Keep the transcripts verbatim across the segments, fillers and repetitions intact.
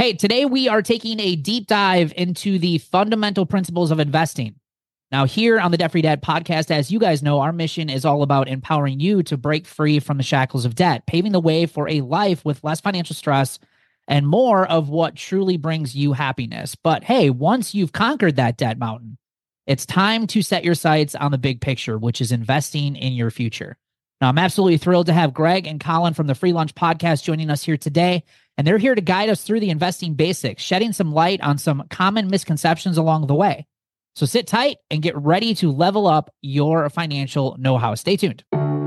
Hey, today we are taking a deep dive into the fundamental principles of investing. Now, here on the Debt Free Dad podcast, as you guys know, our mission is all about empowering you to break free from the shackles of debt, paving the way for a life with less financial stress and more of what truly brings you happiness. But hey, once you've conquered that debt mountain, it's time to set your sights on the big picture, which is investing in your future. Now, I'm absolutely thrilled to have Greg and Colin from the Free Lunch Podcast joining us here today. And they're here to guide us through the investing basics, shedding some light on some common misconceptions along the way. So sit tight and get ready to level up your financial know-how. Stay tuned.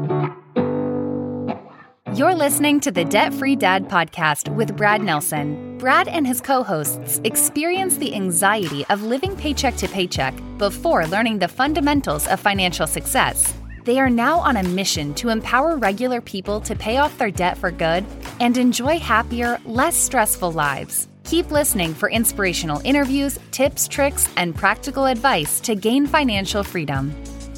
You're listening to the Debt Free Dad podcast with Brad Nelson. Brad and his co-hosts experience the anxiety of living paycheck to paycheck before learning the fundamentals of financial success. They are now on a mission to empower regular people to pay off their debt for good and enjoy happier, less stressful lives. Keep listening for inspirational interviews, tips, tricks, and practical advice to gain financial freedom.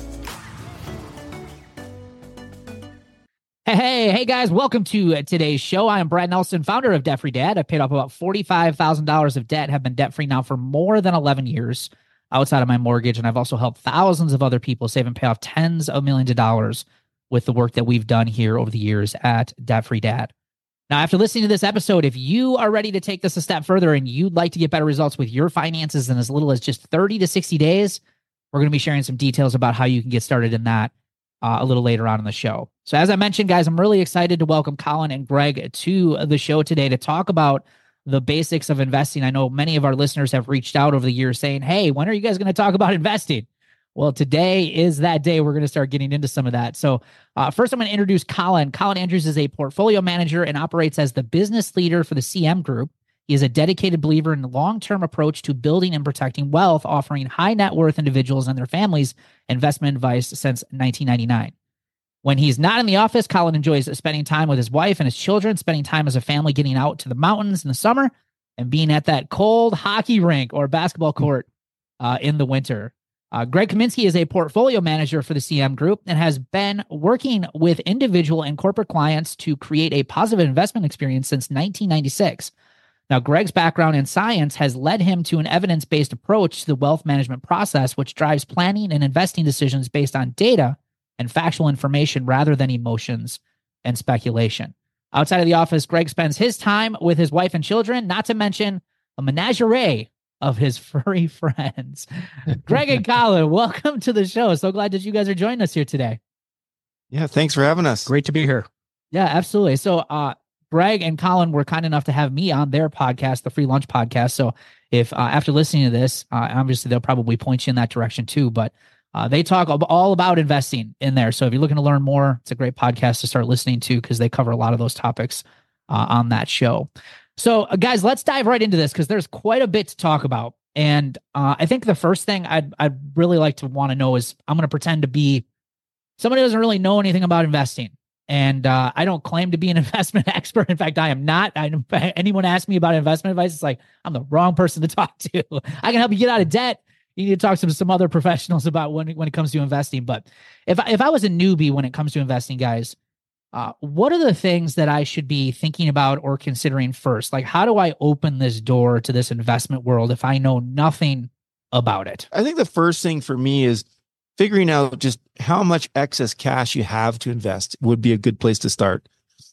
Hey, hey, hey guys, welcome to today's show. I am Brad Nelson, founder of Debt Free Dad. I paid off about forty-five thousand dollars of debt, have been debt-free now for more than eleven years. Outside of my mortgage, and I've also helped thousands of other people save and pay off tens of millions of dollars with the work that we've done here over the years at Debt Free Dad. Now, after listening to this episode, if you are ready to take this a step further and you'd like to get better results with your finances in as little as just thirty to sixty days, we're going to be sharing some details about how you can get started in that uh, a little later on in the show. So as I mentioned, guys, I'm really excited to welcome Colin and Greg to the show today to talk about the basics of investing. I know many of our listeners have reached out over the years saying, hey, when are you guys going to talk about investing? Well, today is that day. We're going to start getting into some of that. So uh, first, I'm going to introduce Colin. Colin Andrews is a portfolio manager and operates as the business leader for the C M Group. He is a dedicated believer in the long-term approach to building and protecting wealth, offering high net worth individuals and their families investment advice since nineteen ninety-nine. When he's not in the office, Colin enjoys spending time with his wife and his children, spending time as a family, getting out to the mountains in the summer, and being at that cold hockey rink or basketball court uh, in the winter. Uh, Greg Kaminsky is a portfolio manager for the C M Group and has been working with individual and corporate clients to create a positive investment experience since nineteen ninety-six. Now, Greg's background in science has led him to an evidence-based approach to the wealth management process, which drives planning and investing decisions based on data and factual information rather than emotions and speculation. Outside of the office, Greg spends his time with his wife and children, not to mention a menagerie of his furry friends. Greg and Colin, welcome to the show. So glad that you guys are joining us here today. Yeah, thanks for having us. Great to be here. Yeah, absolutely. So uh, Greg and Colin were kind enough to have me on their podcast, the Free Lunch Podcast. So if uh, after listening to this, uh, obviously they'll probably point you in that direction too, but Uh, they talk all about investing in there. So if you're looking to learn more, it's a great podcast to start listening to because they cover a lot of those topics uh, on that show. So uh, guys, let's dive right into this because there's quite a bit to talk about. And uh, I think the first thing I'd, I'd really like to want to know is I'm going to pretend to be somebody who doesn't really know anything about investing. And uh, I don't claim to be an investment expert. In fact, I am not. I, anyone asks me about investment advice, it's like, I'm the wrong person to talk to. I can help you get out of debt. You need to talk to some other professionals about when, when it comes to investing. But if, if I was a newbie when it comes to investing, guys, uh, what are the things that I should be thinking about or considering first? Like, how do I open this door to this investment world if I know nothing about it? I think the first thing for me is figuring out just how much excess cash you have to invest would be a good place to start.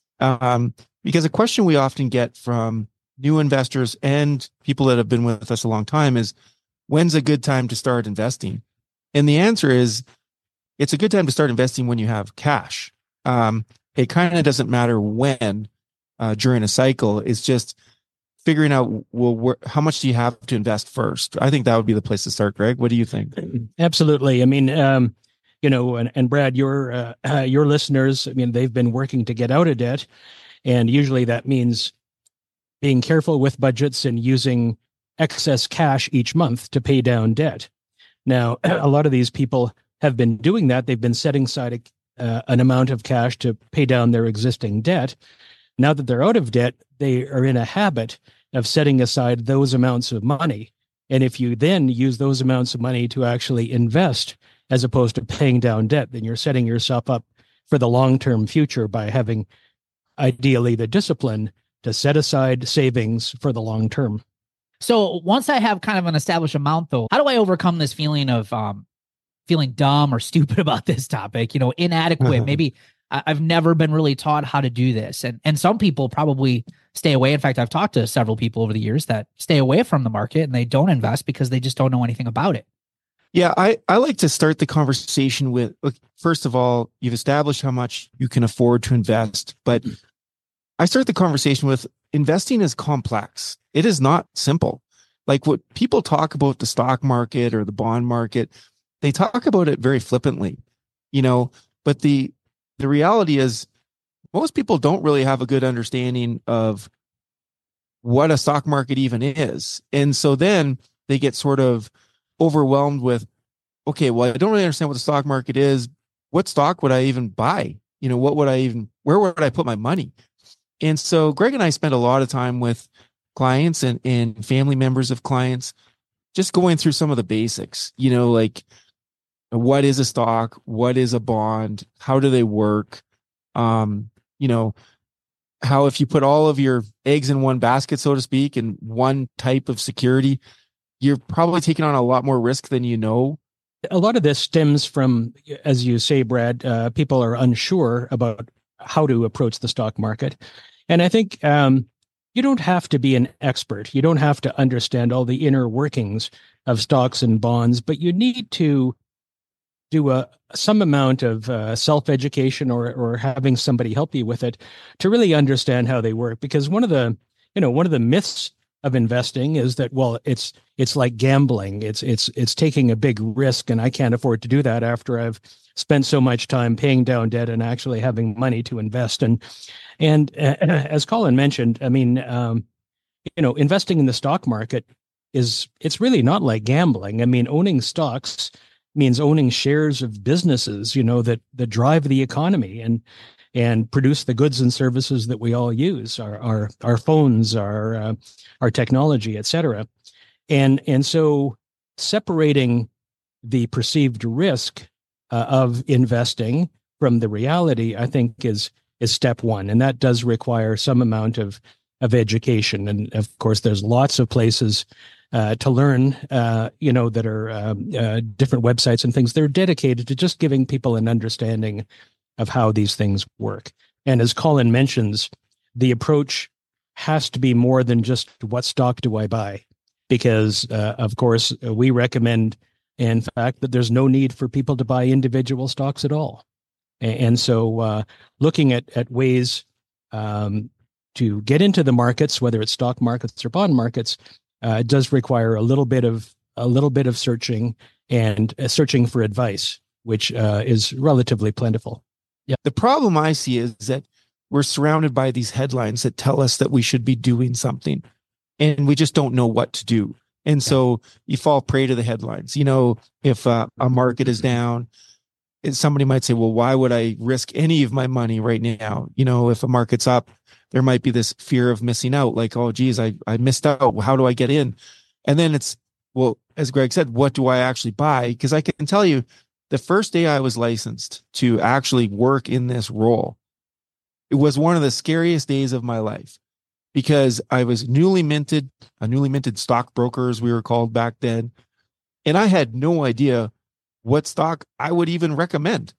Um, because a question we often get from new investors and people that have been with us a long time is, when's a good time to start investing? And the answer is, it's a good time to start investing when you have cash. Um, it kind of doesn't matter when uh, during a cycle. It's just figuring out, well, where, how much do you have to invest first? I think that would be the place to start. Greg, what do you think? Absolutely. I mean, um, you know, and, and Brad, your uh, uh, your listeners, I mean, they've been working to get out of debt. And usually that means being careful with budgets and using excess cash each month to pay down debt. Now, a lot of these people have been doing that. They've been setting aside uh, an amount of cash to pay down their existing debt. Now that they're out of debt, they are in a habit of setting aside those amounts of money. And if you then use those amounts of money to actually invest as opposed to paying down debt, then you're setting yourself up for the long-term future by having ideally the discipline to set aside savings for the long term. So once I have kind of an established amount, though, how do I overcome this feeling of um, feeling dumb or stupid about this topic? You know, inadequate. Maybe I- I've never been really taught how to do this, and and some people probably stay away. In fact, I've talked to several people over the years that stay away from the market and they don't invest because they just don't know anything about it. Yeah, I, I like to start the conversation with, look, first of all, you've established how much you can afford to invest, but I start the conversation with investing is complex. It is not simple. Like what people talk about the stock market or the bond market, they talk about it very flippantly, you know, but the the reality is most people don't really have a good understanding of what a stock market even is. And so then they get sort of overwhelmed with, okay, well, I don't really understand what the stock market is. What stock would I even buy? You know, what would I even, where would I put my money? And so Greg and I spend a lot of time with clients and, and family members of clients, just going through some of the basics, you know, like what is a stock? What is a bond? How do they work? Um, you know, how if you put all of your eggs in one basket, so to speak, in one type of security, you're probably taking on a lot more risk than you know. A lot of this stems from, as you say, Brad, uh, people are unsure about how to approach the stock market. And I think um, you don't have to be an expert. You don't have to understand all the inner workings of stocks and bonds, but you need to do a some amount of uh, self-education or or having somebody help you with it to really understand how they work. Because one of the, you know, one of the myths of investing is that, well, it's it's like gambling. It's it's it's taking a big risk, and I can't afford to do that after I've spent so much time paying down debt and actually having money to invest. And and uh, as Colin mentioned, I mean, um, you know, investing in the stock market is it's really not like gambling. I mean, owning stocks means owning shares of businesses, you know, that that drive the economy and and produce the goods and services that we all use, our our our phones, our uh, our technology, et cetera. And and so separating the perceived risk uh, of investing from the reality, I think, is is step one, and that does require some amount of of education. And of course, there's lots of places uh, to learn, uh, you know, that are um, uh, different websites and things. They're dedicated to just giving people an understanding of how these things work. And as Colin mentions, the approach has to be more than just what stock do I buy? Because, uh, of course, we recommend, in fact, that there's no need for people to buy individual stocks at all. And, and so uh, looking at, at ways um, to get into the markets, whether it's stock markets or bond markets, uh, does require a little bit of a little bit of searching and uh, searching for advice, which uh, is relatively plentiful. Yeah. The problem I see is that we're surrounded by these headlines that tell us that we should be doing something, and we just don't know what to do. And so you fall prey to the headlines. You know, if uh, a market is down, and somebody might say, well, why would I risk any of my money right now? You know, if a market's up, there might be this fear of missing out. Like, oh, geez, I, I missed out. How do I get in? And then it's, well, as Greg said, what do I actually buy? Because I can tell you, the first day I was licensed to actually work in this role, it was one of the scariest days of my life because I was newly minted, a newly minted stockbroker, as we were called back then. And I had no idea what stock I would even recommend.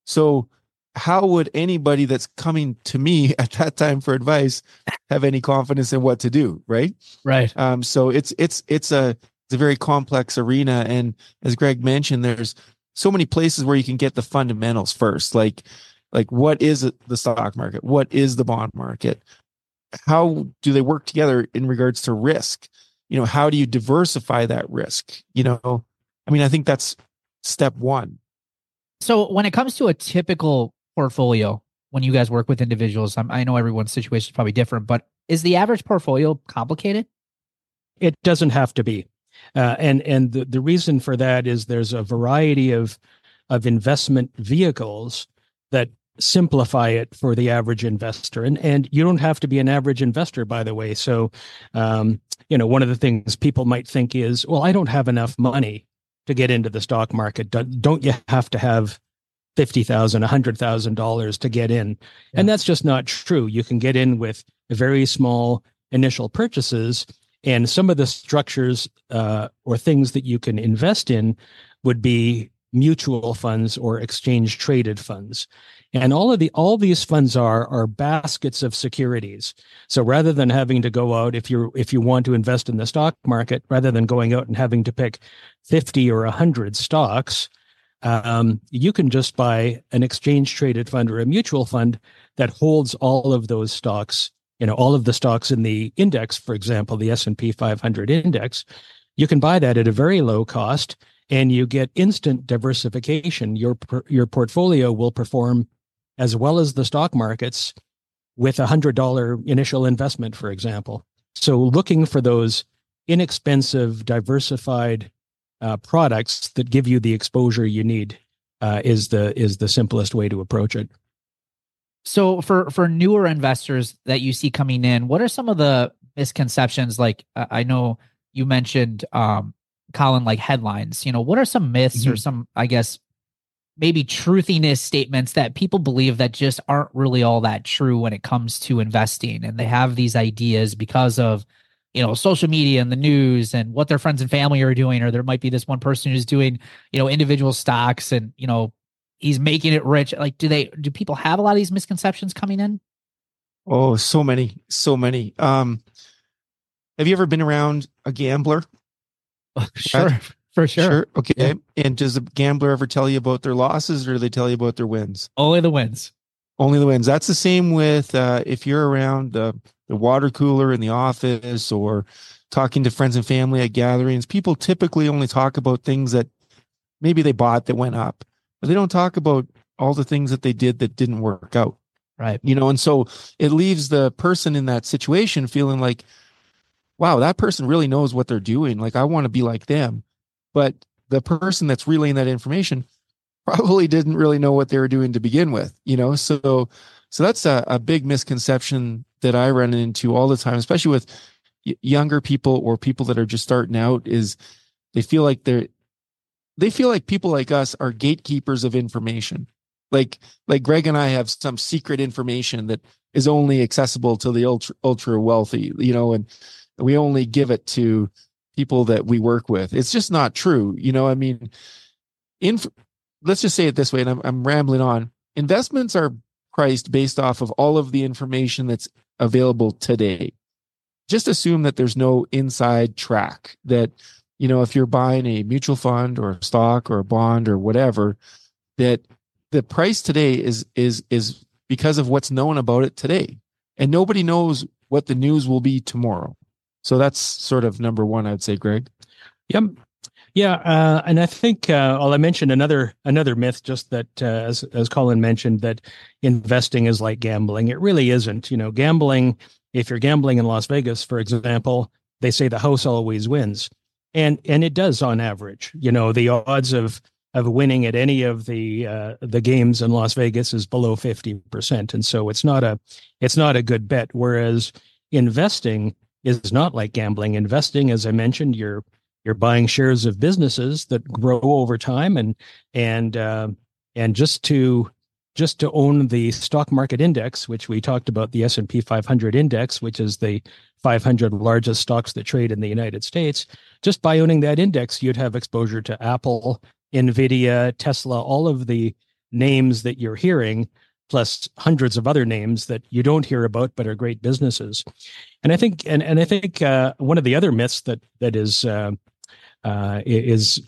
So how would anybody that's coming to me at that time for advice have any confidence in what to do? Right. Right. Um, so it's, it's, it's a, it's a very complex arena. And as Greg mentioned, there's so many places where you can get the fundamentals first. Like, like what is the stock market? What is the bond market? How do they work together in regards to risk? You know, how do you diversify that risk? You know, I mean, I think that's step one. So when it comes to a typical portfolio, when you guys work with individuals, I'm, I know everyone's situation is probably different, but is the average portfolio complicated? It doesn't have to be. Uh, and and the, the reason for that is there's a variety of of investment vehicles that simplify it for the average investor. And and you don't have to be an average investor, by the way. So, um, you know, one of the things people might think is, well, I don't have enough money to get into the stock market. Don't you have to have fifty thousand dollars, one hundred thousand dollars to get in? Yeah. And that's just not true. You can get in with very small initial purchases. And some of the structures uh, or things that you can invest in would be mutual funds or exchange traded funds. And all of the all these funds are are baskets of securities. So rather than having to go out, if you if you want to invest in the stock market, rather than going out and having to pick fifty or one hundred stocks, um, you can just buy an exchange traded fund or a mutual fund that holds all of those stocks. You know, all of the stocks in the index, for example, the S and P five hundred index. You can buy that at a very low cost, and you get instant diversification. Your your portfolio will perform as well as the stock markets with a one hundred dollars initial investment, for example. So looking for those inexpensive, diversified uh, products that give you the exposure you need uh, is the is the simplest way to approach it. So for for newer investors that you see coming in, what are some of the misconceptions? Like uh, I know you mentioned, um, Colin, like headlines. You know, what are some myths mm-hmm. or some, I guess, maybe truthiness statements that people believe that just aren't really all that true when it comes to investing? And they have these ideas because of, you know, social media and the news and what their friends and family are doing, or there might be this one person who's doing, you know, individual stocks and, you know, he's making it rich. Like, do they, do people have a lot of these misconceptions coming in? Oh, so many, so many. Um, have you ever been around a gambler? Sure. Right? For sure. Sure. Okay. Yeah. And does a gambler ever tell you about their losses, or do they tell you about their wins? Only the wins. Only the wins. That's the same with uh, if you're around the, the water cooler in the office or talking to friends and family at gatherings. People typically only talk about things that maybe they bought that went up, but they don't talk about all the things that they did that didn't work out. Right. You know, and so it leaves the person in that situation feeling like, wow, that person really knows what they're doing. Like, I want to be like them. But the person that's relaying that information probably didn't really know what they were doing to begin with, you know? So, so that's a, a big misconception that I run into all the time, especially with y- younger people or people that are just starting out, is they feel like they're, they feel like people like us are gatekeepers of information. Like, like Greg and I have some secret information that is only accessible to the ultra, ultra wealthy, you know, and we only give it to people that we work with. It's just not true. You know, I mean, inf- let's just say it this way, and I'm, I'm rambling on. Investments are priced based off of all of the information that's available today. Just assume that there's no inside track, that, you know, if you're buying a mutual fund or a stock or a bond or whatever, that the price today is, is, is because of what's known about it today. And nobody knows what the news will be tomorrow. So that's sort of number one, I'd say, Greg. Yep. Yeah. Uh, and I think, uh, well, I mentioned another, another myth, just that, uh, as, as Colin mentioned, that investing is like gambling. It really isn't. You know, gambling, if you're gambling in Las Vegas, for example, they say the house always wins. And, and it does on average. You know, the odds of, of winning at any of the, uh, the games in Las Vegas is below fifty percent. And so it's not a, it's not a good bet. Whereas investing is not like gambling. Investing, as I mentioned, you're you're buying shares of businesses that grow over time, and and uh, and just to just to own the stock market index, which we talked about, the S and P five hundred index, which is the five hundred largest stocks that trade in the United States. Just by owning that index, you'd have exposure to Apple, Nvidia, Tesla, all of the names that you're hearing, plus hundreds of other names that you don't hear about but are great businesses. And I think, and and I think uh, one of the other myths that that is uh, uh, is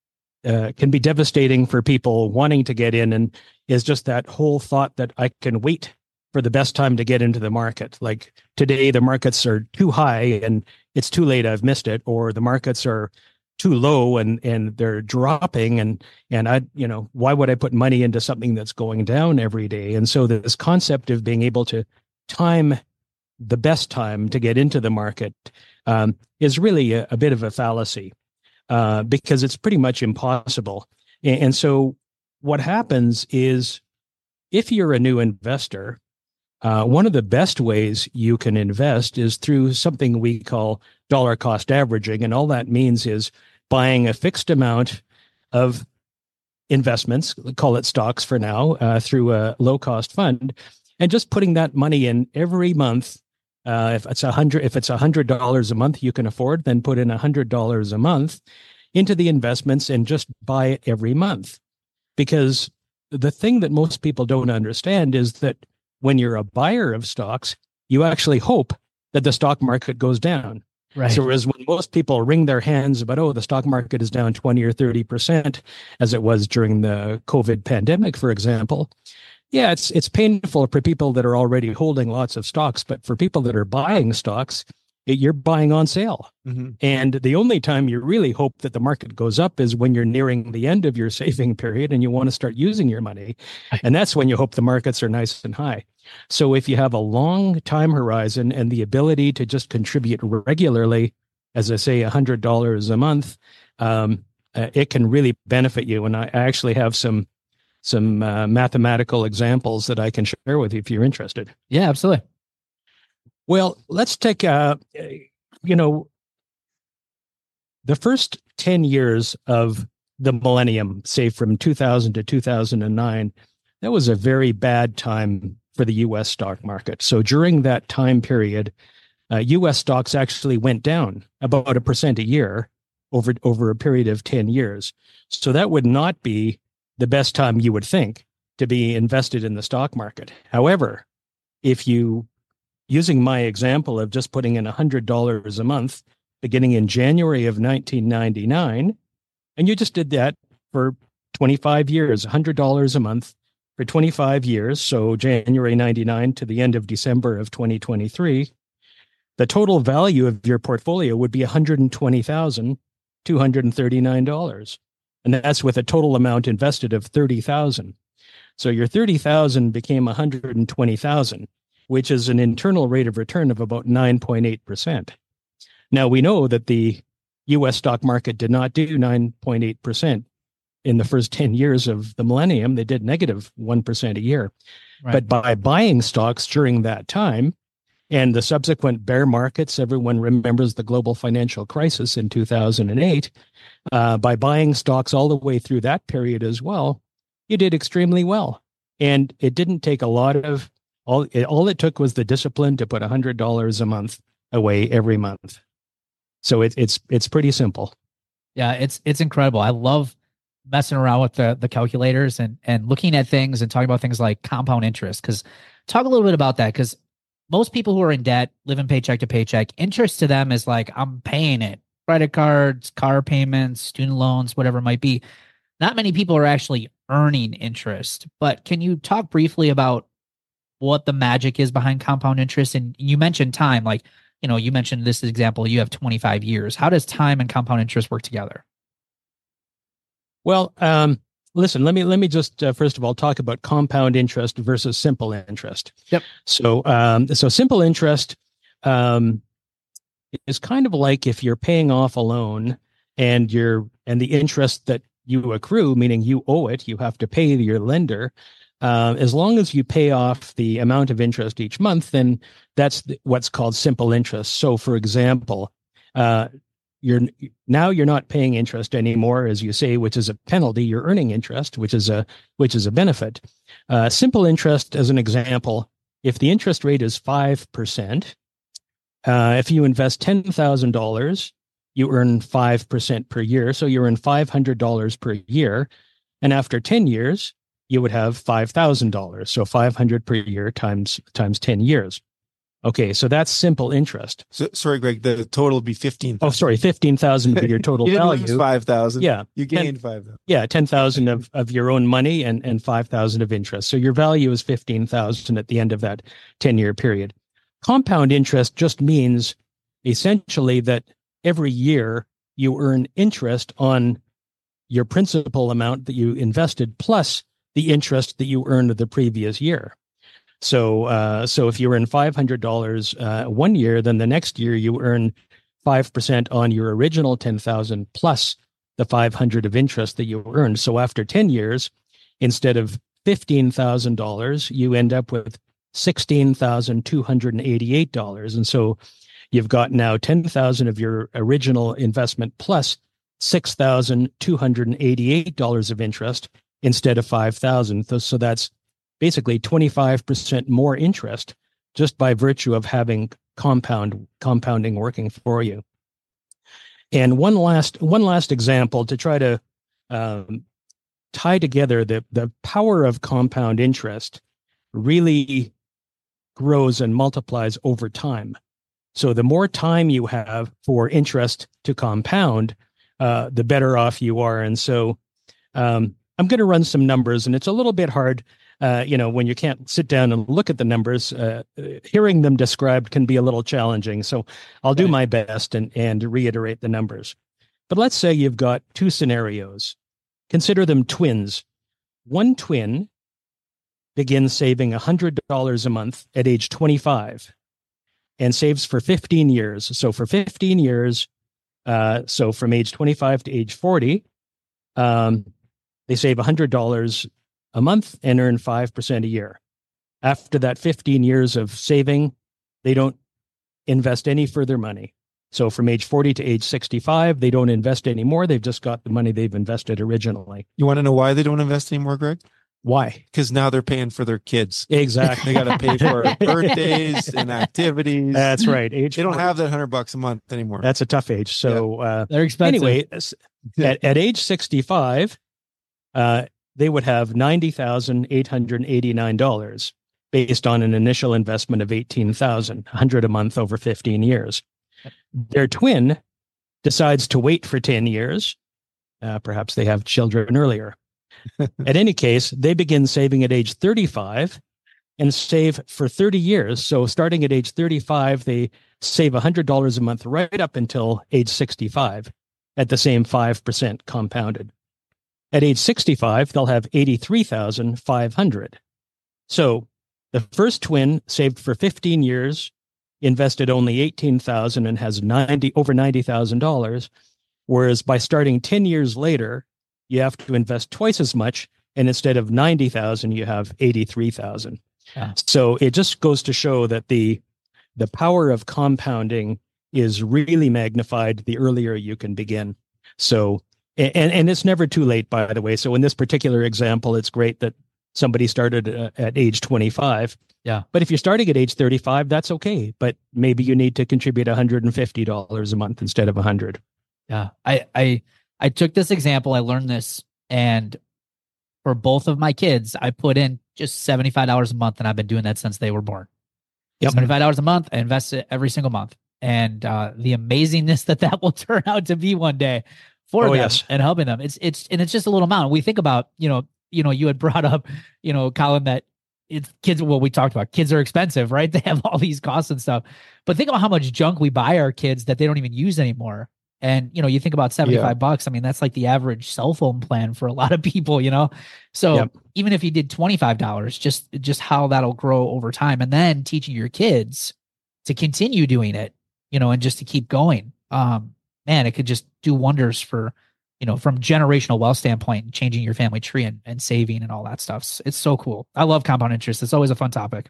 uh, can be devastating for people wanting to get in, and is just that whole thought that I can wait for the best time to get into the market. Like today, the markets are too high and it's too late, I've missed it, or the markets are too low and and they're dropping, and and I you know why would I put money into something that's going down every day? And so this concept of being able to time the best time to get into the market um, is really a, a bit of a fallacy, uh, because it's pretty much impossible. And, and so what happens is, if you're a new investor, uh, one of the best ways you can invest is through something we call dollar cost averaging. And all that means is buying a fixed amount of investments, call it stocks for now, uh, through a low cost fund, and just putting that money in every month Uh, if it's a hundred, if it's a hundred dollars a month you can afford, then put in a hundred dollars a month into the investments and just buy it every month. Because the thing that most people don't understand is that when you're a buyer of stocks, you actually hope that the stock market goes down. Right. So whereas when most people wring their hands about, oh, the stock market is down twenty or thirty percent, as it was during the COVID pandemic, for example, yeah, it's it's painful for people that are already holding lots of stocks, but for people that are buying stocks, it, you're buying on sale. Mm-hmm. And the only time you really hope that the market goes up is when you're nearing the end of your saving period and you want to start using your money. And that's when you hope the markets are nice and high. So if you have a long time horizon and the ability to just contribute regularly, as I say, one hundred dollars a month, um, uh, it can really benefit you. And I actually have some some uh, mathematical examples that I can share with you if you're interested. Yeah, absolutely. Well, let's take, uh, you know, the first ten years of the millennium, say from two thousand to two thousand nine, that was a very bad time for the U S stock market. So during that time period, uh, U S stocks actually went down about a percent a year over, over a period of ten years. So that would not be the best time you would think to be invested in the stock market. However, if you, using my example of just putting in one hundred dollars a month, beginning in January of nineteen ninety-nine, and you just did that for twenty-five years, one hundred dollars a month for twenty-five years, so January ninety-nine to the end of December of twenty twenty-three, the total value of your portfolio would be one hundred twenty thousand two hundred thirty-nine dollars. And that's with a total amount invested of thirty thousand dollars. So your thirty thousand dollars became one hundred twenty thousand dollars, which is an internal rate of return of about nine point eight percent. Now, we know that the U S stock market did not do nine point eight percent in the first ten years of the millennium. They did negative one percent a year. Right. But by buying stocks during that time and the subsequent bear markets, everyone remembers the global financial crisis in two thousand eight, uh, by buying stocks all the way through that period as well, you did extremely well. And it didn't take a lot of, all it, all it took was the discipline to put one hundred dollars a month away every month. So it, it's it's pretty simple. Yeah, it's it's incredible. I love messing around with the the calculators and and looking at things and talking about things like compound interest. Because talk a little bit about that, because most people who are in debt, living paycheck to paycheck, interest to them is like, I'm paying it. Credit cards, car payments, student loans, whatever it might be. Not many people are actually earning interest. But can you talk briefly about what the magic is behind compound interest? And you mentioned time, like, you know, you mentioned this example, you have twenty-five years. How does time and compound interest work together? Well, um, listen, let me let me just uh, first of all talk about compound interest versus simple interest. Yep. So, um, so simple interest um, is kind of like if you're paying off a loan and you're and the interest that you accrue, meaning you owe it, you have to pay your lender. Uh, as long as you pay off the amount of interest each month, then that's the, what's called simple interest. So, for example, uh, you're now you're not paying interest anymore, as you say, which is a penalty. You're earning interest, which is a which is a benefit. Uh, simple interest, as an example, if the interest rate is five percent, uh, if you invest ten thousand dollars, you earn five percent per year. So you earn five hundred dollars per year, and after ten years, you would have five thousand dollars. So five hundred per year times times ten years. Okay, so that's simple interest. So, sorry, Greg, the total would be fifteen thousand. Oh, sorry, fifteen thousand would be your total you didn't value. Lose five thousand. Yeah. You gained five thousand. Yeah, ten thousand of, of your own money and, and five thousand of interest. So your value is fifteen thousand at the end of that ten-year period. Compound interest just means essentially that every year you earn interest on your principal amount that you invested plus the interest that you earned the previous year. So, uh, so if you earn five hundred dollars uh, one year, then the next year you earn five percent on your original ten thousand plus the five hundred of interest that you earned. So after ten years, instead of fifteen thousand dollars, you end up with sixteen thousand two hundred eighty-eight dollars. And so you've got now ten thousand of your original investment plus six thousand two hundred eighty-eight dollars of interest instead of five thousand. So that's basically twenty-five percent more interest just by virtue of having compound compounding working for you. And one last one last example to try to um, tie together the the power of compound interest really grows and multiplies over time. So the more time you have for interest to compound, uh, the better off you are. And so um, I'm going to run some numbers, and it's a little bit hard, uh, you know, when you can't sit down and look at the numbers. Uh, hearing them described can be a little challenging. So I'll do my best and, and reiterate the numbers. But let's say you've got two scenarios. Consider them twins. One twin begins saving one hundred dollars a month at age twenty-five and saves for fifteen years. So for fifteen years, uh, so from age twenty-five to age forty, um, they save one hundred dollars a month and earn five percent a year. After that fifteen years of saving, they don't invest any further money. So from age forty to age sixty-five, they don't invest anymore. They've just got the money they've invested originally. You want to know why they don't invest anymore, Greg? Why? Because now they're paying for their kids. Exactly. They got to pay for birthdays and activities. That's right. Age they don't forty. have that hundred bucks a month anymore. That's a tough age. So yeah. uh, they're expensive. Anyway, at, at age sixty-five, uh, they would have ninety thousand eight hundred eighty-nine dollars based on an initial investment of eighteen thousand dollars, one hundred dollars a month over fifteen years. Their twin decides to wait for ten years. Uh, perhaps they have children earlier. At any case, they begin saving at age thirty-five and save for thirty years. So starting at age thirty-five, they save one hundred dollars a month right up until age sixty-five at the same five percent compounded. At age sixty-five, they'll have eighty-three thousand five hundred dollars. So the first twin saved for fifteen years, invested only eighteen thousand dollars and has ninety over ninety thousand dollars. Whereas by starting ten years later, you have to invest twice as much, and instead of ninety thousand, you have eighty-three thousand. Yeah. So it just goes to show that the the power of compounding is really magnified the earlier you can begin. So and and it's never too late, by the way. So in this particular example, it's great that somebody started uh, at age twenty-five. Yeah. But if you're starting at age thirty-five, that's okay. But maybe you need to contribute one hundred fifty dollars a month instead of one hundred. Yeah. I I I took this example, I learned this, and for both of my kids, I put in just seventy-five dollars a month, and I've been doing that since they were born. Yep. seventy-five dollars a month, I invest it every single month. And uh, the amazingness that that will turn out to be one day for oh, them yes. and helping them. It's, it's, and it's just a little amount. We think about, you know, you know, you had brought up, you know, Colin, that it's kids. Well, we talked about kids are expensive, right? They have all these costs and stuff, but think about how much junk we buy our kids that they don't even use anymore. And, you know, you think about seventy-five yeah. bucks. I mean, that's like the average cell phone plan for a lot of people, you know? So yep. even if you did twenty-five dollars, just, just how that'll grow over time, and then teaching your kids to continue doing it, you know, and just to keep going. Um, man, it could just do wonders for, you know, from generational wealth standpoint, changing your family tree and, and saving and all that stuff. It's so cool. I love compound interest. It's always a fun topic.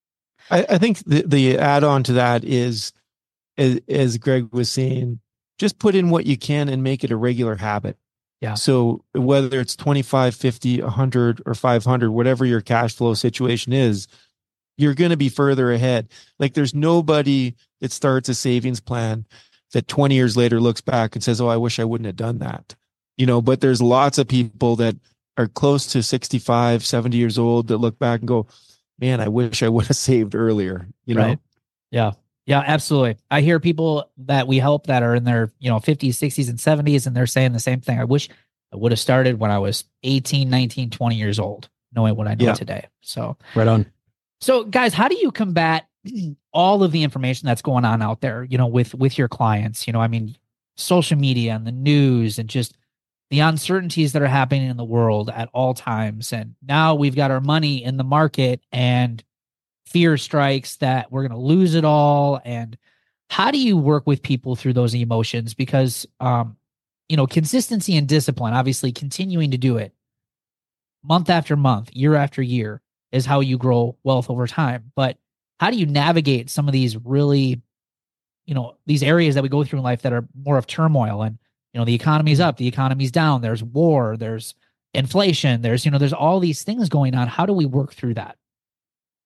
I, I think the, the add-on to that is, as, as Greg was saying, just put in what you can and make it a regular habit. Yeah. So whether it's twenty-five, fifty, one hundred, or five hundred, whatever your cash flow situation is, you're going to be further ahead. Like there's nobody that starts a savings plan that twenty years later looks back and says, oh, I wish I wouldn't have done that. You know, but there's lots of people that are close to sixty-five, seventy years old that look back and go, man, I wish I would have saved earlier, you know? Right. Yeah. Yeah, absolutely. I hear people that we help that are in their, you know, fifties, sixties, and seventies, and they're saying the same thing. I wish I would have started when I was eighteen, nineteen, twenty years old, knowing what I know yeah. today. So right on. So guys, how do you combat all of the information that's going on out there, you know, with, with your clients? You know, I mean, social media and the news and just the uncertainties that are happening in the world at all times. And now we've got our money in the market and fear strikes that we're going to lose it all. And how do you work with people through those emotions? Because, um, you know, consistency and discipline, obviously continuing to do it month after month, year after year is how you grow wealth over time. But how do you navigate some of these really, you know, these areas that we go through in life that are more of turmoil, and, you know, the economy's up, the economy's down, there's war, there's inflation, there's, you know, there's all these things going on. How do we work through that?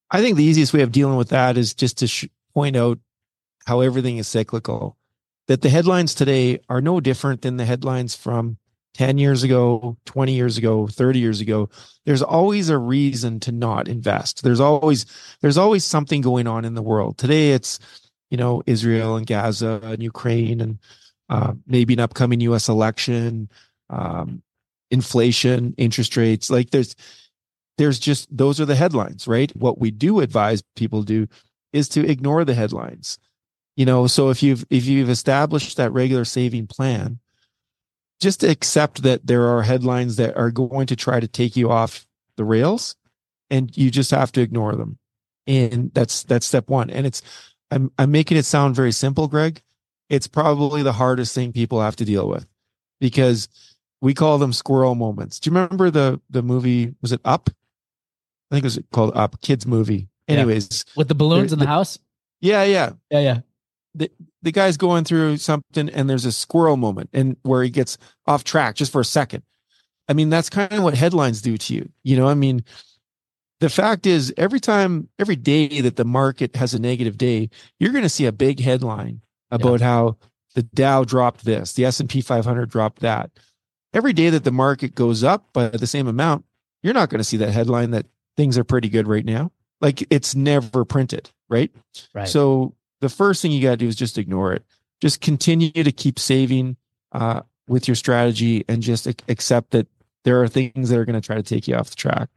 I think the easiest way of dealing with that is just to sh- point out how everything is cyclical, that the headlines today are no different than the headlines from ten years ago, twenty years ago, thirty years ago. There's always a reason to not invest. There's always, there's always something going on in the world. Today it's, you know, Israel and Gaza and Ukraine and uh, maybe an upcoming U S election, um, inflation, interest rates. Like there's, there's just, those are the headlines, right? What we do advise people to do is to ignore the headlines. You know, so if you've, if you've established that regular saving plan, just accept that there are headlines that are going to try to take you off the rails, and you just have to ignore them. And that's, that's step one. And it's, I'm, I'm making it sound very simple, Greg. It's probably the hardest thing people have to deal with, because we call them squirrel moments. Do you remember the, the movie, was it Up? I think it was called Up, kids movie. Anyways. Yeah. With the balloons in the, the house? Yeah, yeah. Yeah, yeah. The, the guy's going through something and there's a squirrel moment and where he gets off track just for a second. I mean, that's kind of what headlines do to you. You know, I mean, the fact is every time, every day that the market has a negative day, you're going to see a big headline about yeah. how the Dow dropped this, the S and P five hundred dropped that. Every day that the market goes up by the same amount, you're not going to see that headline that things are pretty good right now. Like it's never printed, right? Right. So the first thing you got to do is just ignore it. Just continue to keep saving uh, with your strategy, and just ac- accept that there are things that are going to try to take you off the track.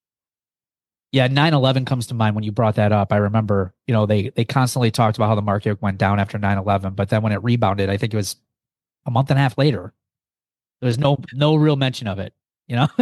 Yeah, nine eleven comes to mind when you brought that up. I remember, you know, they they constantly talked about how the market went down after nine eleven, but then when it rebounded, I think it was a month and a half later, there was no no real mention of it. You know,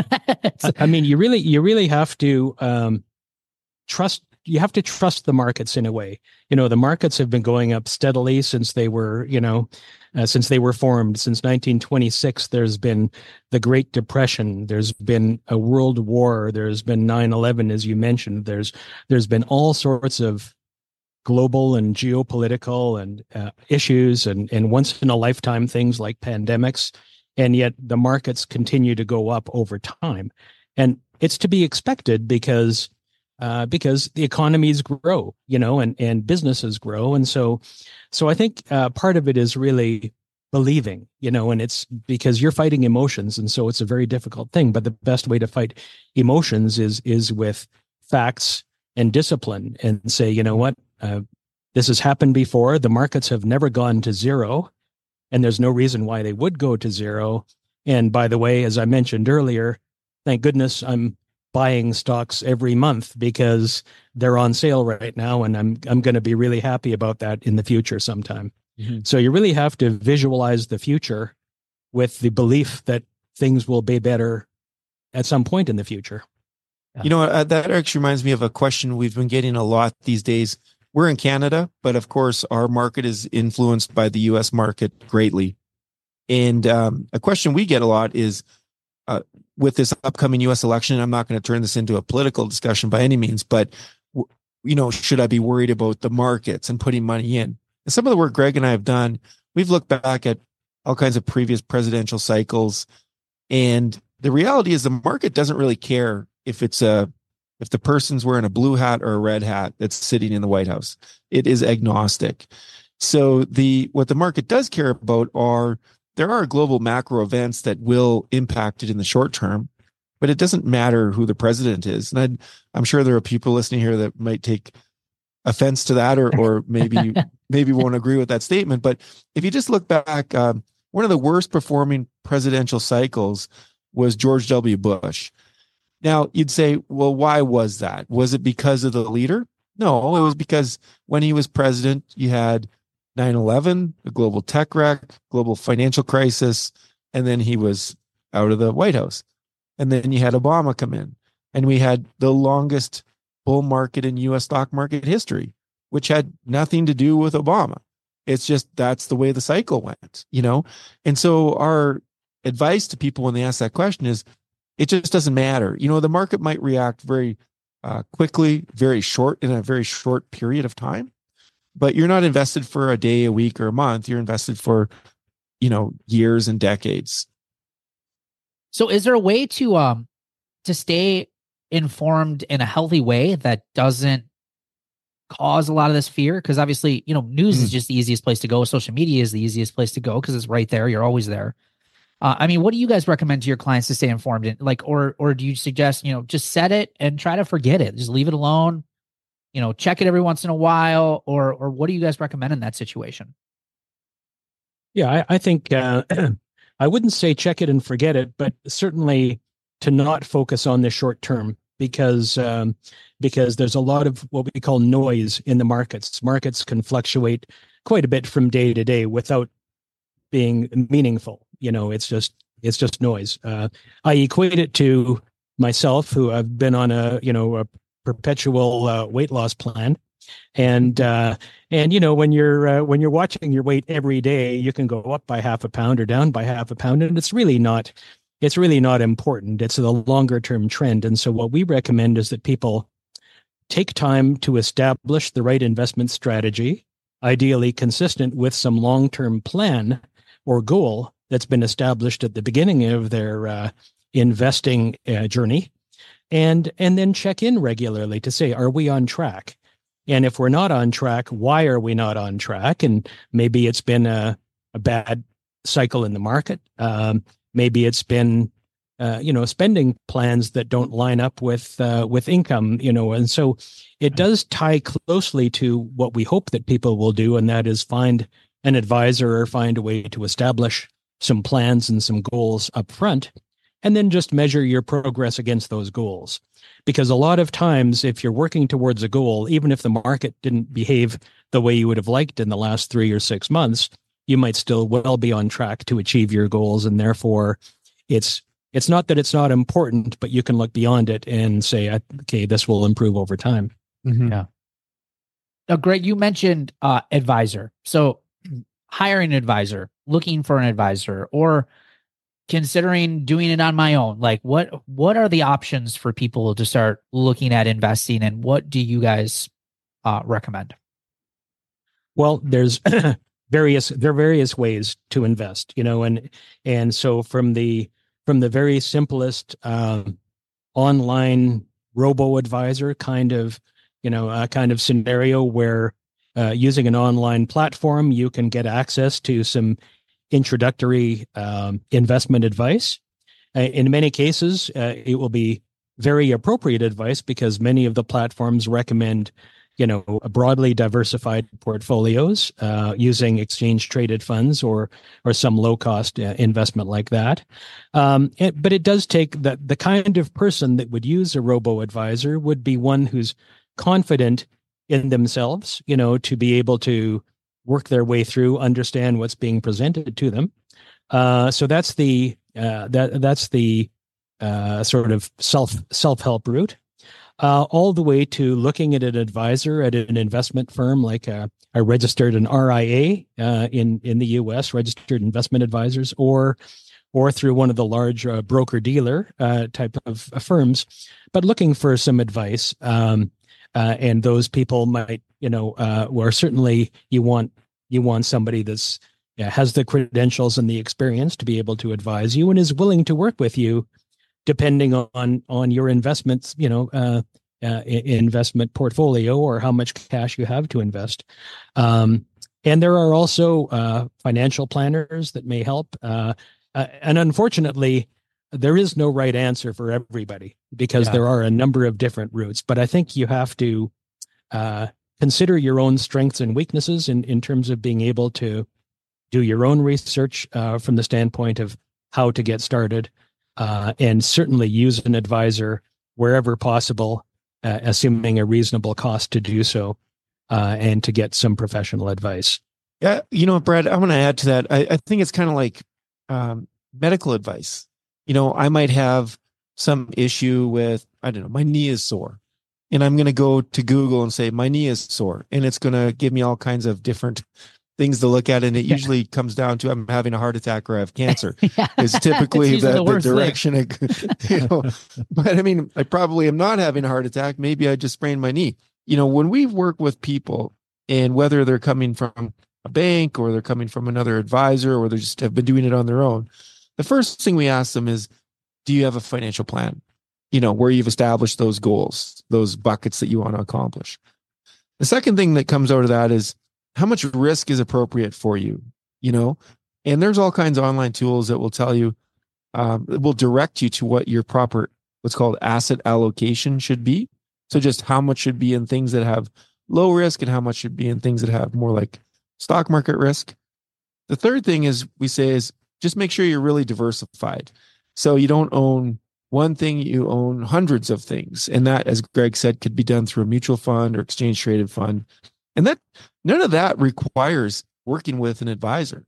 I mean, you really you really have to um, trust. You have to trust the markets in a way. You know, the markets have been going up steadily since they were, you know, uh, since they were formed. Since nineteen twenty-six, there's been the Great Depression. There's been a world war. There's been nine eleven, as you mentioned. There's there's been all sorts of global and geopolitical and uh, issues and and once in a lifetime things like pandemics. And yet the markets continue to go up over time, and it's to be expected because. Uh, because the economies grow, you know, and, and businesses grow. And so, so I think uh, part of it is really believing, you know, and it's because you're fighting emotions. And so it's a very difficult thing, but the best way to fight emotions is, is with facts and discipline, and say, you know what, uh, this has happened before. The markets have never gone to zero, and there's no reason why they would go to zero. And by the way, as I mentioned earlier, thank goodness I'm buying stocks every month because they're on sale right now, and I'm I'm going to be really happy about that in the future sometime. Mm-hmm. So you really have to visualize the future with the belief that things will be better at some point in the future. You know, uh, that actually reminds me of a question we've been getting a lot these days. We're in Canada, but of course our market is influenced by the U S market greatly. And um, a question we get a lot is, uh, with this upcoming U S election, I'm not going to turn this into a political discussion by any means, but, you know, should I be worried about the markets and putting money in? And some of the work Greg and I have done, we've looked back at all kinds of previous presidential cycles. And the reality is the market doesn't really care if it's a, if the person's wearing a blue hat or a red hat that's sitting in the White House. It is agnostic. So the, what the market does care about are, there are global macro events that will impact it in the short term, but it doesn't matter who the president is. And I'd, I'm sure there are people listening here that might take offense to that, or or maybe maybe won't agree with that statement. But if you just look back, um, one of the worst performing presidential cycles was George W. Bush. Now, you'd say, well, why was that? Was it because of the leader? No, it was because when he was president, you had nine eleven, the global tech wreck, global financial crisis, and then he was out of the White House. And then you had Obama come in, and we had the longest bull market in U S stock market history, which had nothing to do with Obama. It's just, that's the way the cycle went, you know? And so our advice to people when they ask that question is, it just doesn't matter. You know, the market might react very uh, quickly, very short, in a very short period of time. But you're not invested for a day, a week, or a month. You're invested for, you know, years and decades. So is there a way to um to stay informed in a healthy way that doesn't cause a lot of this fear? Because obviously, you know, news Mm. is just the easiest place to go. Social media is the easiest place to go because it's right there. You're always there. Uh, I mean, what do you guys recommend to your clients to stay informed in? Like, or or do you suggest, you know, just set it and try to forget it? Just leave it alone. You know, check it every once in a while, or or what do you guys recommend in that situation? Yeah, I, I think uh, I wouldn't say check it and forget it, but certainly to not focus on the short term because um, because there's a lot of what we call noise in the markets. Markets can fluctuate quite a bit from day to day without being meaningful. You know, it's just it's just noise. Uh, I equate it to myself, who I've been on a you know a perpetual uh, weight loss plan. And uh, and you know when you're uh, when you're watching your weight every day, you can go up by half a pound or down by half a pound, and it's really not it's really not important. It's the longer term trend. And so what we recommend is that people take time to establish the right investment strategy, ideally consistent with some long term plan or goal that's been established at the beginning of their uh, investing uh, journey, and and then check in regularly to say, are we on track? And if we're not on track, why are we not on track? And maybe it's been a, a bad cycle in the market. Um, maybe it's been, uh, you know, spending plans that don't line up with uh, with income, you know. And so it does tie closely to what we hope that people will do, and that is find an advisor or find a way to establish some plans and some goals up front, and then just measure your progress against those goals. Because a lot of times, if you're working towards a goal, even if the market didn't behave the way you would have liked in the last three or six months, you might still well be on track to achieve your goals. And therefore, it's it's not that it's not important, but you can look beyond it and say, okay, this will improve over time. Mm-hmm. Yeah. Now, Greg, you mentioned uh, advisor. So hiring an advisor, looking for an advisor, or considering doing it on my own. Like what, what are the options for people to start looking at investing, and what do you guys uh, recommend? Well, there's various, there are various ways to invest, you know, and, and so from the, from the very simplest um, online robo advisor kind of, you know, uh, kind of scenario where uh, using an online platform, you can get access to some introductory um, investment advice. Uh, in many cases, uh, it will be very appropriate advice because many of the platforms recommend, you know, broadly diversified portfolios uh, using exchange traded funds or or some low cost uh, investment like that. Um, it, but it does take that the kind of person that would use a robo advisor would be one who's confident in themselves, you know, to be able to work their way through, understand what's being presented to them. Uh, so that's the uh, that that's the uh, sort of self self help route, uh, all the way to looking at an advisor at an investment firm like a, a registered an R I A uh, in in the U S, registered investment advisors, or or through one of the large uh, broker dealer uh, type of uh, firms, but looking for some advice. Um, Uh, and those people might, you know, uh, were certainly you want you want somebody that's yeah, has the credentials and the experience to be able to advise you and is willing to work with you, depending on on your investments, you know, uh, uh, investment portfolio or how much cash you have to invest. Um, and there are also uh, financial planners that may help. Uh, uh, and unfortunately, there is no right answer for everybody because Yeah. there are a number of different routes. But I think you have to uh, consider your own strengths and weaknesses in, in terms of being able to do your own research uh, from the standpoint of how to get started, uh, and certainly use an advisor wherever possible, uh, assuming a reasonable cost to do so, uh, and to get some professional advice. Yeah, you know, Brad, I'm going to add to that. I, I think it's kind of like um, medical advice. You know, I might have some issue with, I don't know, my knee is sore. And I'm going to go to Google and say, my knee is sore. And it's going to give me all kinds of different things to look at. And it usually comes down to I'm having a heart attack or I have cancer. Yeah. It's typically It's the, usually the the worst direction. It, you know, but I mean, I probably am not having a heart attack. Maybe I just sprained my knee. You know, when we work with people, and whether they're coming from a bank or they're coming from another advisor or they just have been doing it on their own, the first thing we ask them is, do you have a financial plan? you know, where you've established those goals, those buckets that you want to accomplish. The second thing that comes out of that is how much risk is appropriate for you, you know, and there's all kinds of online tools that will tell you, um, it will direct you to what your proper, what's called asset allocation should be. So just how much should be in things that have low risk and how much should be in things that have more like stock market risk. The third thing is we say is just make sure you're really diversified. So you don't own one thing, you own hundreds of things. And that, as Greg said, could be done through a mutual fund or exchange traded fund. And that none of that requires working with an advisor.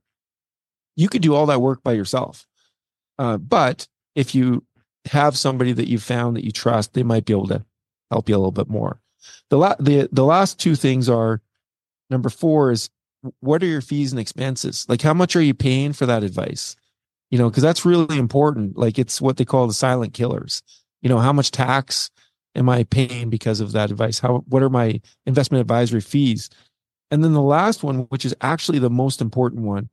You could do all that work by yourself. Uh, but if you have somebody that you found that you trust, they might be able to help you a little bit more. The, la- the, the last two things are, number four is, what are your fees and expenses? Like, how much are you paying for that advice? You know, because that's really important. Like, it's what they call the silent killers. You know, how much tax am I paying because of that advice? How, what are my investment advisory fees? And then the last one, which is actually the most important one,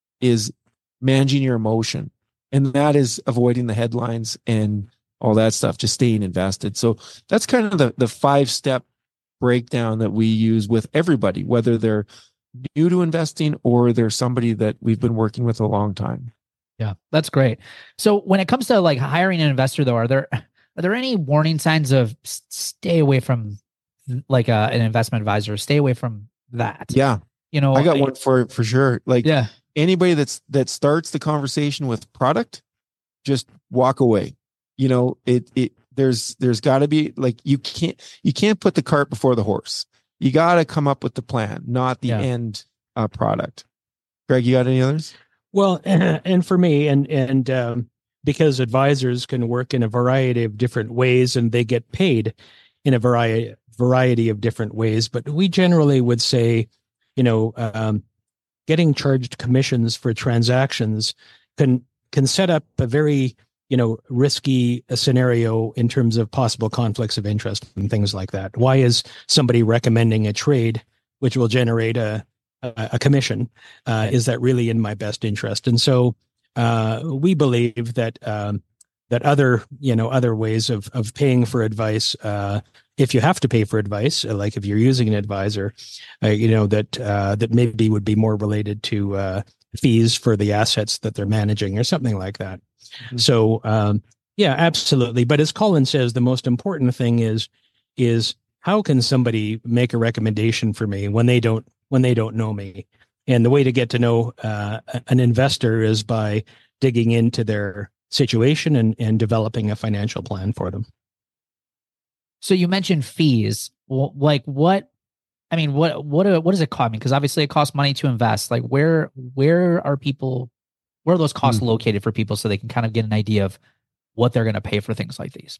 is managing your emotion. And that is avoiding the headlines and all that stuff, just staying invested. So that's kind of the, the five step breakdown that we use with everybody, whether they're new to investing or they're somebody that we've been working with a long time. Yeah, that's great. So when it comes to like hiring an investor, though, are there are there any warning signs of stay away from like a, an investment advisor? Stay away from that. Yeah, you know, I got I, one for for sure. Like, yeah, anybody that's that starts the conversation with product, just walk away. You know, it it there's there's got to be like you can't you can't put the cart before the horse. You got to come up with the plan, not the yeah. end uh, product. Greg, you got any others? Well, and for me, and and um, because advisors can work in a variety of different ways, and they get paid in a variety variety of different ways, but we generally would say, you know, um, getting charged commissions for transactions can can set up a very you know risky scenario in terms of possible conflicts of interest and things like that. Why is somebody recommending a trade which will generate a a commission? Uh, is that really in my best interest? And so uh, we believe that um, that other you know other ways of of paying for advice, uh, if you have to pay for advice, like if you're using an advisor, uh, you know that uh, that maybe would be more related to uh, fees for the assets that they're managing or something like that. Mm-hmm. So um, yeah, absolutely. But as Colin says, the most important thing is is how can somebody make a recommendation for me when they don't when they don't know me? And the way to get to know uh, an investor is by digging into their situation and, and developing a financial plan for them. So you mentioned fees. Well, like what, I mean, what, what, what does it cost? I mean, because obviously it costs money to invest. Like where, where are people, where are those costs mm-hmm. located for people so they can kind of get an idea of what they're going to pay for things like these?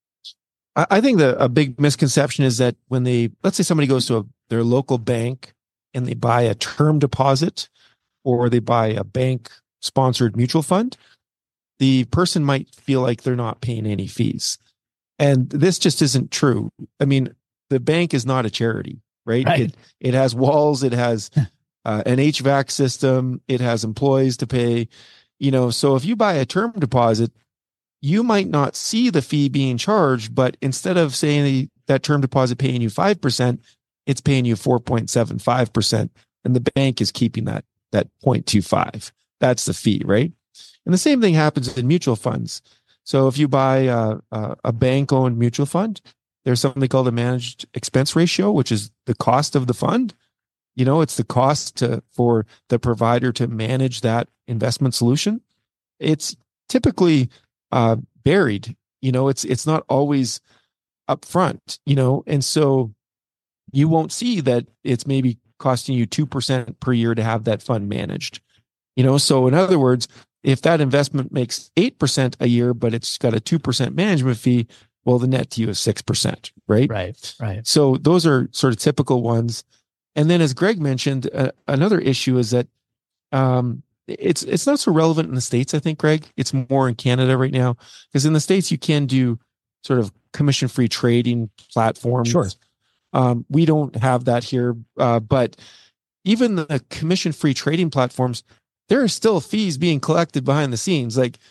I think that a big misconception is that when they, let's say somebody goes to a, their local bank and they buy a term deposit or they buy a bank sponsored mutual fund, the person might feel like they're not paying any fees. And this just isn't true. I mean, the bank is not a charity, right? right. It, it has walls, it has uh, an H V A C system, it has employees to pay, you know, so if you buy a term deposit, you might not see the fee being charged, but instead of saying that term deposit paying you five percent, it's paying you four point seven five percent. And the bank is keeping that, that zero point two five. That's the fee, right? And the same thing happens in mutual funds. So if you buy a, a, a bank-owned mutual fund, there's something called a managed expense ratio, which is the cost of the fund. You know, it's the cost to, for the provider to manage that investment solution. It's typically Uh, buried, you know, it's it's not always upfront, you know, and so you won't see that it's maybe costing you two percent per year to have that fund managed, you know. So in other words, if that investment makes eight percent a year, but it's got a two percent management fee, well, the net to you is six percent, right? Right, right. So those are sort of typical ones. And then as Greg mentioned, uh, another issue is that um, It's it's not so relevant in the States, I think, Greg. It's more in Canada right now. Because in the States, you can do sort of commission-free trading platforms. Sure. Um, we don't have that here. Uh, but even the commission-free trading platforms, there are still fees being collected behind the scenes. Like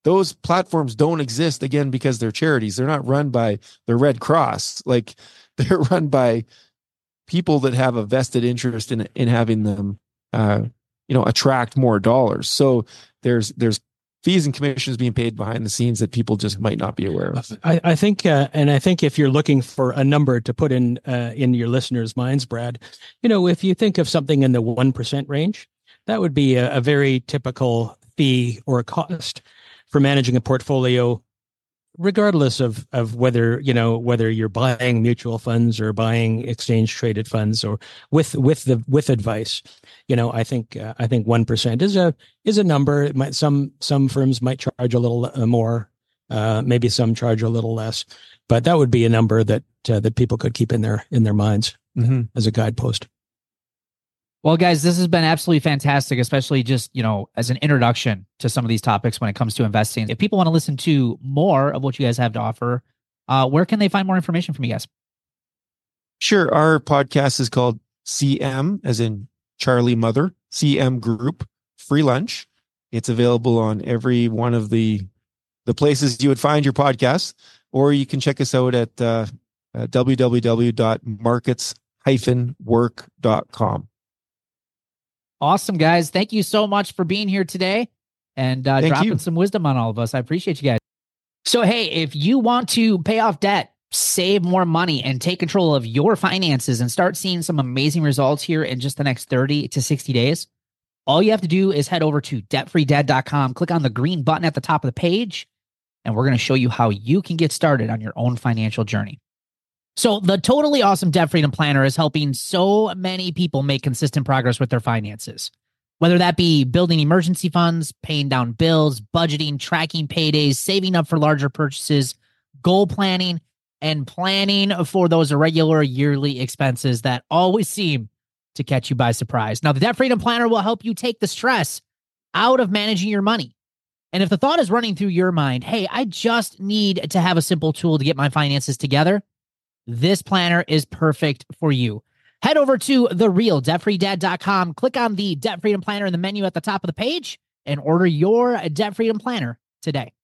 those platforms don't exist, again, because they're charities. They're not run by the Red Cross. Like, they're run by people that have a vested interest in in having them, uh, you know, attract more dollars. So there's there's fees and commissions being paid behind the scenes that people just might not be aware of. I, I think, uh, and I think if you're looking for a number to put in uh, in your listeners' minds, Brad, you know, if you think of something in the one percent range, that would be a, a very typical fee or a cost for managing a portfolio, regardless of of whether, you know, whether you're buying mutual funds or buying exchange traded funds or with with the with advice. You know, I think uh, I think one percent is a is a number. It might, some some firms might charge a little uh, more, uh, maybe some charge a little less, but that would be a number that uh, that people could keep in their in their minds mm-hmm. as a guidepost. Well, guys, this has been absolutely fantastic, especially just, you know, as an introduction to some of these topics when it comes to investing. If people want to listen to more of what you guys have to offer, uh, where can they find more information from you guys? Sure. Our podcast is called C M, as in Charlie Mother, C M Group Free Lunch. It's available on every one of the the places you would find your podcasts, or you can check us out at uh, uh, w w w dot markets dash work dot com. Awesome, guys. Thank you so much for being here today and uh, dropping you. some wisdom on all of us. I appreciate you guys. So, hey, if you want to pay off debt, save more money, and take control of your finances and start seeing some amazing results here in just the next thirty to sixty days, all you have to do is head over to debt free dad dot com, click on the green button at the top of the page, and we're going to show you how you can get started on your own financial journey. So the Totally Awesome Debt Freedom Planner is helping so many people make consistent progress with their finances. Whether that be building emergency funds, paying down bills, budgeting, tracking paydays, saving up for larger purchases, goal planning, and planning for those irregular yearly expenses that always seem to catch you by surprise. Now, the Debt Freedom Planner will help you take the stress out of managing your money. And if the thought is running through your mind, hey, I just need to have a simple tool to get my finances together, this planner is perfect for you. Head over to the real debt free dad dot com, click on the Debt Freedom Planner in the menu at the top of the page, and order your Debt Freedom Planner today.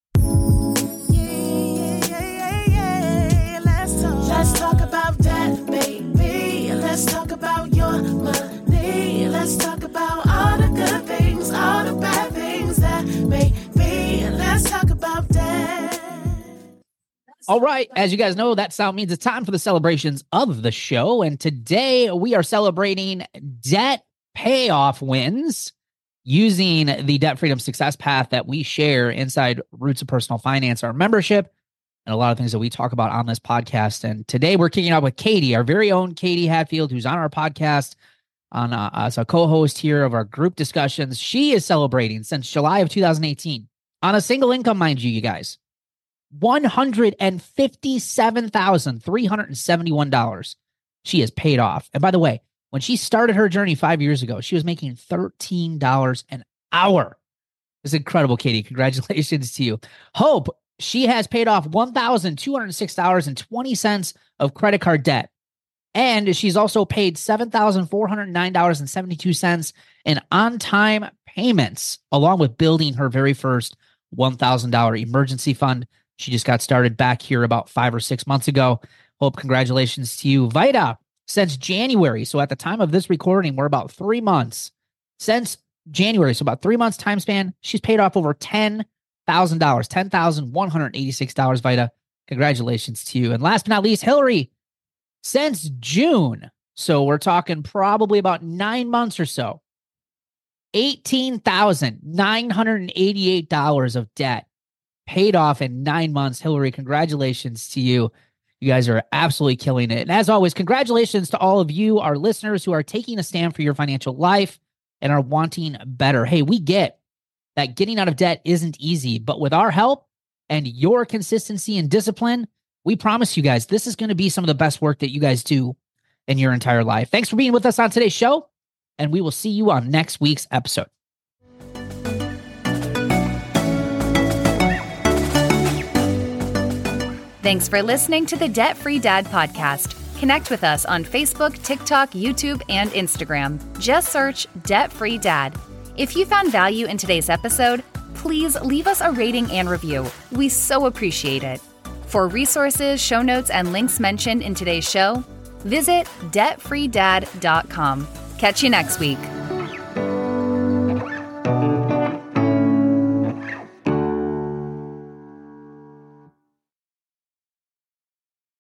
Yeah, yeah, yeah, let's talk. Let's talk about that, baby. Let's talk about your money. Let's talk about all the good things, all the bad things that may be. Let's talk about that. All right, as you guys know, that sound means it's time for the celebrations of the show. And today we are celebrating debt payoff wins using the Debt Freedom Success Path that we share inside Roots of Personal Finance, our membership, and a lot of things that we talk about on this podcast. And today we're kicking off with Katie, our very own Katie Hatfield, who's on our podcast on uh, as a co-host here of our group discussions. She is celebrating since July of two thousand eighteen on a single income, mind you, you guys. one hundred fifty-seven thousand three hundred seventy-one dollars she has paid off. And by the way, when she started her journey five years ago, she was making thirteen dollars an hour. It's incredible, Katie. Congratulations to you. Hope, she has paid off one thousand two hundred six dollars and twenty cents of credit card debt. And she's also paid seven thousand four hundred nine dollars and seventy-two cents in on-time payments, along with building her very first one thousand dollars emergency fund. She just got started back here about five or six months ago. Hope, congratulations to you. Vida, since January, so at the time of this recording, we're about three months. Since January, so about three months time span, she's paid off over ten thousand dollars, ten thousand one hundred eighty-six dollars, Vida. Congratulations to you. And last but not least, Hillary, since June, so we're talking probably about nine months or so, eighteen thousand nine hundred eighty-eight dollars of debt paid off in nine months. Hillary, congratulations to you. You guys are absolutely killing it. And as always, congratulations to all of you, our listeners who are taking a stand for your financial life and are wanting better. Hey, we get that getting out of debt isn't easy, but with our help and your consistency and discipline, we promise you guys, this is going to be some of the best work that you guys do in your entire life. Thanks for being with us on today's show, and we will see you on next week's episode. Thanks for listening to the Debt Free Dad podcast. Connect with us on Facebook, TikTok, YouTube, and Instagram. Just search Debt Free Dad. If you found value in today's episode, please leave us a rating and review. We so appreciate it. For resources, show notes, and links mentioned in today's show, visit debt free dad dot com. Catch you next week.